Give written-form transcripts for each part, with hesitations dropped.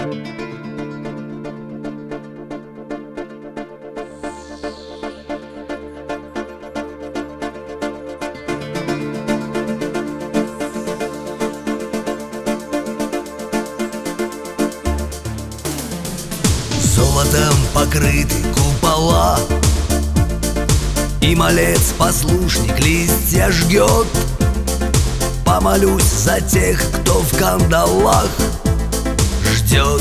Золотом покрыты купола, и малец-послушник листья жгет. Помолюсь за тех, кто в кандалах ждет.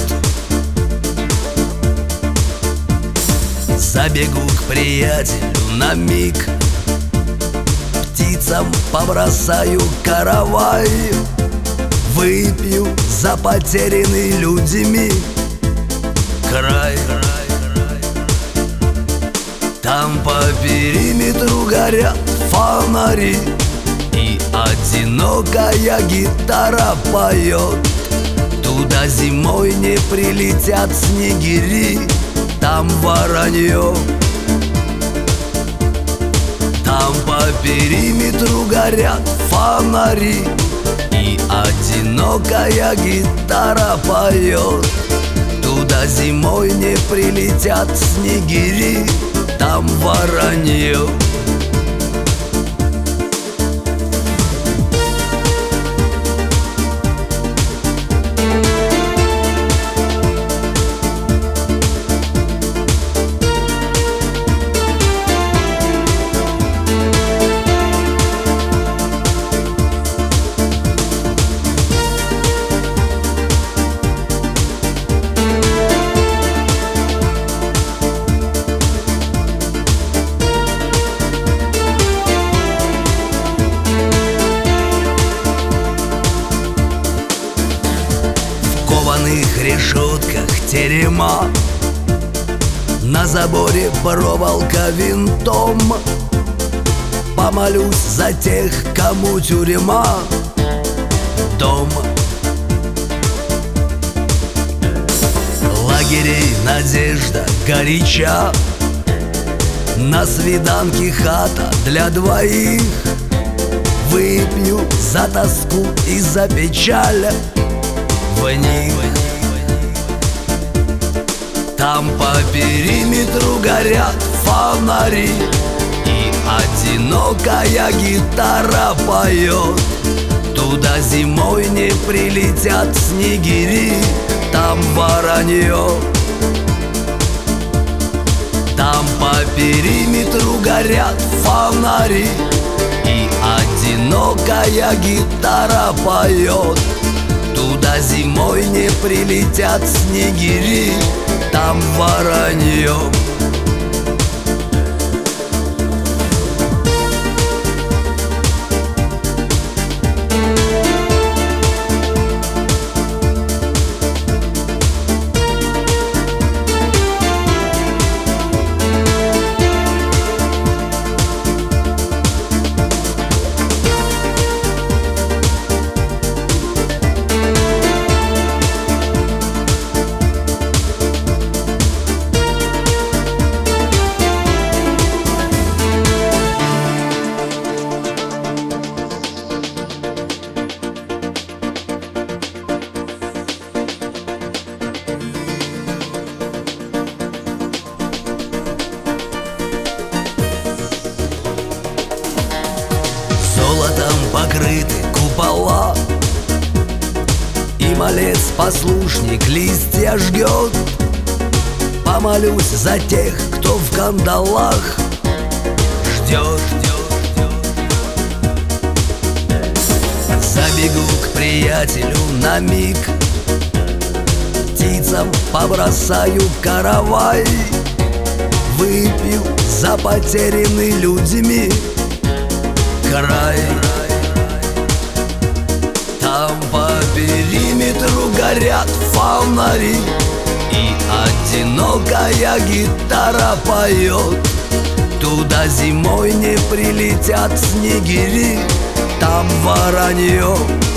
Забегу к приятелю на миг, птицам побросаю каравай, выпью за потерянный людьми край. Там по периметру горят фонари, и одинокая гитара поет. Туда зимой не прилетят снегири, там воронье. Там по периметру горят фонари, и одинокая гитара поет. Туда зимой не прилетят снегири, там воронье. В кованых решетках терема, на заборе проволока винтом. Помолюсь за тех, кому тюрьма дом. Лагерей надежда горяча, на свиданке хата для двоих. Выпью за тоску и за печаль в них. Там по периметру горят фонари, и одинокая гитара поет. Туда зимой не прилетят снегири, там воронье. Там по периметру горят фонари, и одинокая гитара поет. Туда зимой не прилетят снегири, там воронье. Золотом покрыты купола, и малец-послушник листья жгет. Помолюсь за тех, кто в кандалах ждет. Забегу к приятелю на миг, птицам побросаю каравай, выпью за потерянный людьми край. Там по периметру горят фонари, и одинокая гитара поет. Туда зимой не прилетят снегири, там воронье.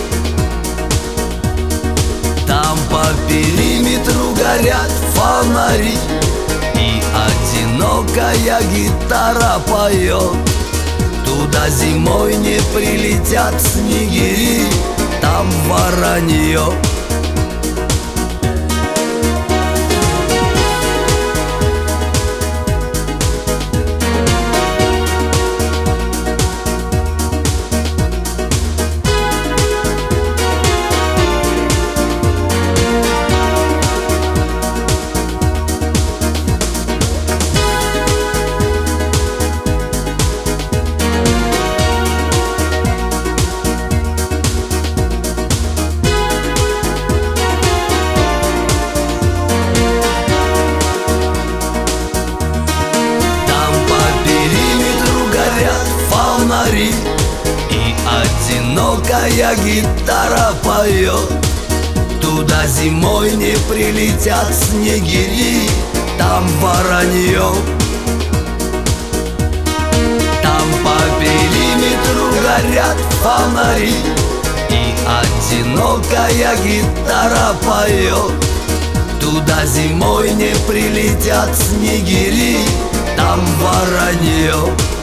Там по периметру горят фонари, и одинокая гитара поет. Туда зимой не прилетят снегири, там воронье. одинокая гитара поет. Туда зимой не прилетят снегири, там воронье. Там по периметру горят фонари, и одинокая гитара поет. Туда зимой не прилетят снегири, там воронье.